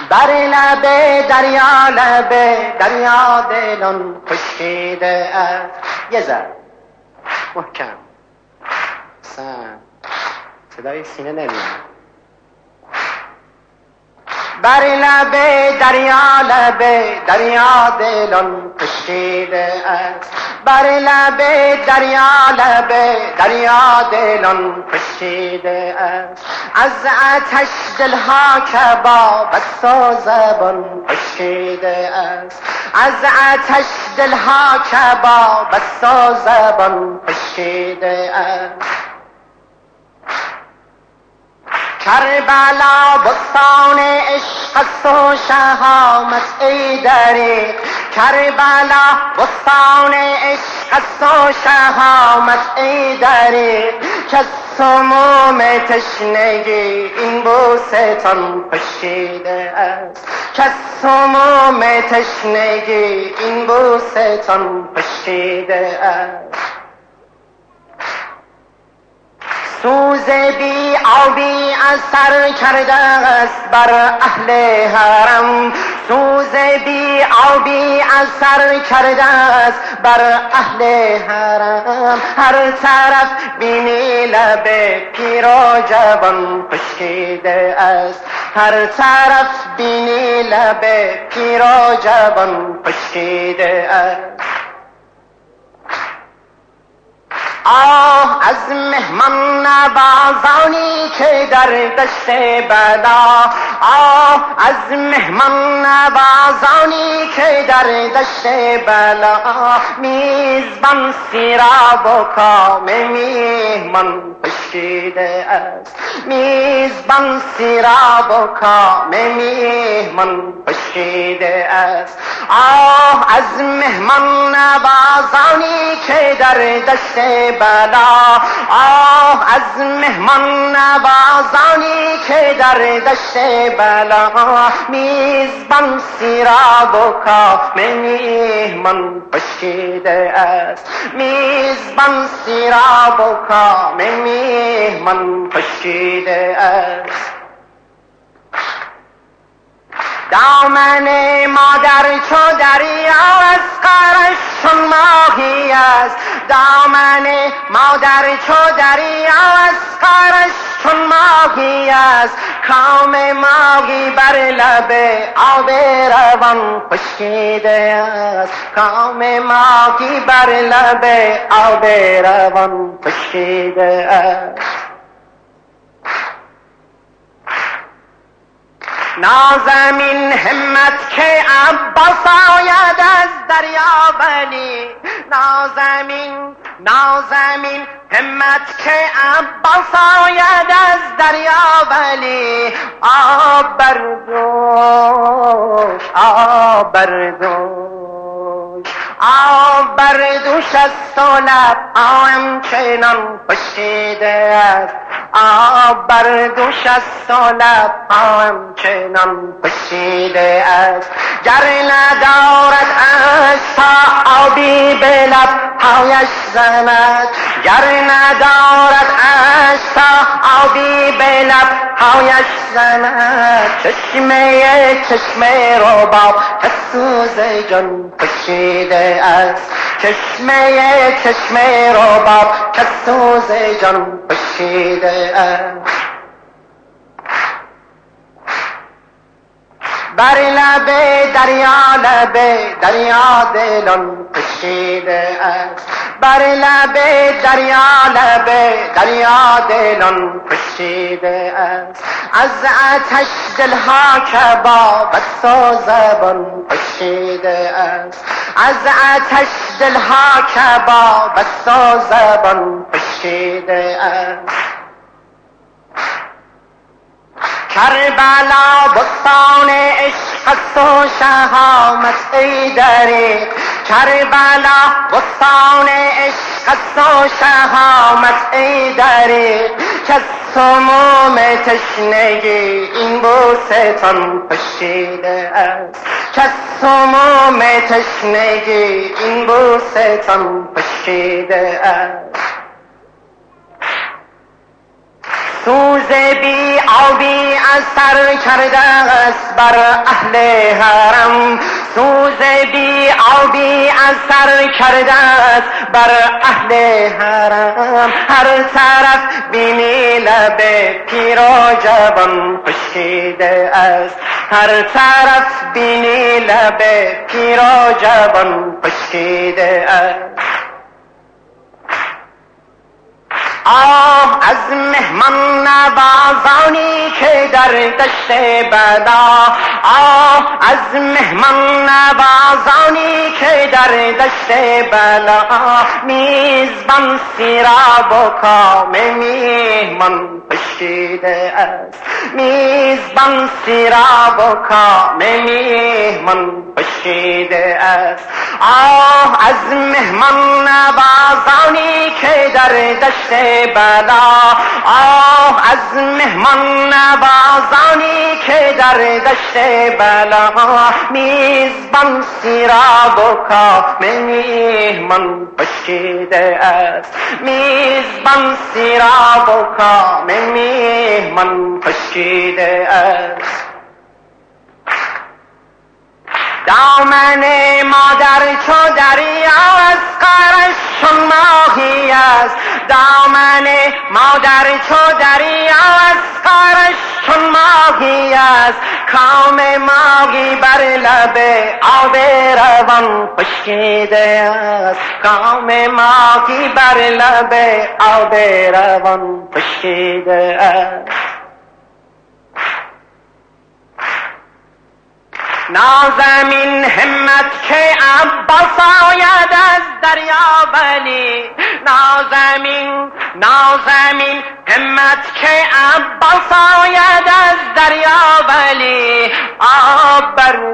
بر لب دریا، لب دریا دلم خشکیده است. یه ذره محکم، صدای سینه نمیاد. بر لب دریا، لب دریا دلم خشکیده است. بر لب دریا، لب دریا دلم خشکیده است. از آتش دلها کباب است و زبان خشکیده است. از آتش دلها کباب است و زبان خشکیده است. کربلا بستان عشق است و شهامت ای دریغ. کربلا بستان عشق است و شهامت ای دریغ. که سموم تشنگی این بوستان خشکیده است. که سموم تشنگی این بوستان خشکیده است. سوز بی آبی اثر کرده است بر اهل حرم. سوز بی آبی اثر کرده است بر اهل حرم. هر طرف بینی لب پیر و جوان خشکیده است. هر طرف بینی لب پیر و جوان خشکیده است. آه از مهمان نوازانی که در دشت بلا. آه از مهمان نوازانی که در دشت بلا. میزبان سیراب و کام میهمان خشکیده است. میزبان سیراب و کام میهمان خشکیده است. آه از مهمان نوازانی که در دشت بلا. آه از مهمان نوازانی که در دشت بلا. میزبان سیراب و کام میهمان خشکیده است. میزبان سیراب و کام میهمان خشکیده است. دامن مادر چو دریا از قرش چون ماهی است. دامن مادر چو دریا از قرش چون ماهی است. کام ماهی بر لب آب روان خشکیده است. کام ماهی بر لب آب روان خشکیده است. نازمین همت که عباس آید از دریا ولی. نازمین همت که عباس آید از دریا ولی. آب بردوش، آب بردوش، آب بردوش از لب همچنان خشکیده است. آب بردوش از لب همچنان خشکیده است. گر ندارد عشق آبی به لب هایش زند. گر ندارد عشق آبی به لب هایش زند. چشمه رباب که سوز جان خشکیده است. چشمه رباب که سوز جان خشکیده است. بر لب دریا، لب دریا دلم خشکیده است. بر لب دریا، لب دریا دلم خشکیده است. از آتش دلها کباب است و زبان خشکیده است. از آتش دلها کباب است و زبان خشکیده است. کربلا بستان عشق است و شهامت ای دریغ. کربلا بستان عشق است و شهامت ای دریغ. که سموم تشنگی این بوستان خشکیده است. که سموم تشنگی این بوستان خشکیده است. سوز سوز بی آبی اثر کرده است بر اهل حرم، سوز بی آبی اثر کرده است بر اهل حرم. هر طرف بینی لب پیر و جوان خشکیده است، هر طرف بینی لب پیر و جوان خشکیده است. آه از مهمان نوازانی که در دشت بلا، آه از مهمان نوازانی که در دشت بلا، میزبان سیراب و کام میهمان خشکیده است، میزبان سیراب و کام میهمان خشکیده است. آه از مهمان نوازانی که در دشت بلا، آه از مهمان نوازانی که در دشت بلا، میزبان سیراب و کام میهمان خشکیده است، میزبان سیراب و کام میهمان خشکیده است. دامن مادر چو دریا از قرش چون ماهی است، دامن مادر چو دریا از قرش چون ماهی است. کام ماهی بر لب آب روان خشکیده است، کام ماهی بر لب آب روان خشکیده است. نازمین همت که عباس آید از دریا ولی، نازمین همت که عباس آید از دریا ولی، آب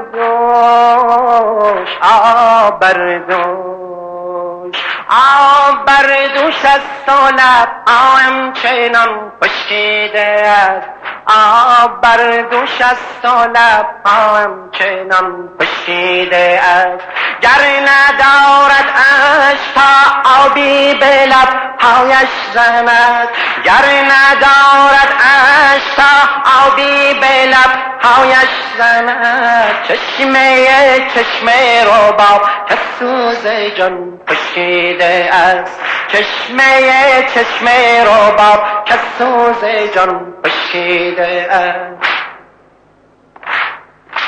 بردوش آب بردوش آب بردوش است و لب همچنان خشکیده است، آب بردوش است و لب همچنان خشکیده است. گر ندارد اش تا آبی به لب پایش زند، گر ندارد اش تا آبی به لب پایش زند. چشمه رباب که سوز جان خشکیده است، چشمه رباب که سوز جان خشکیده است.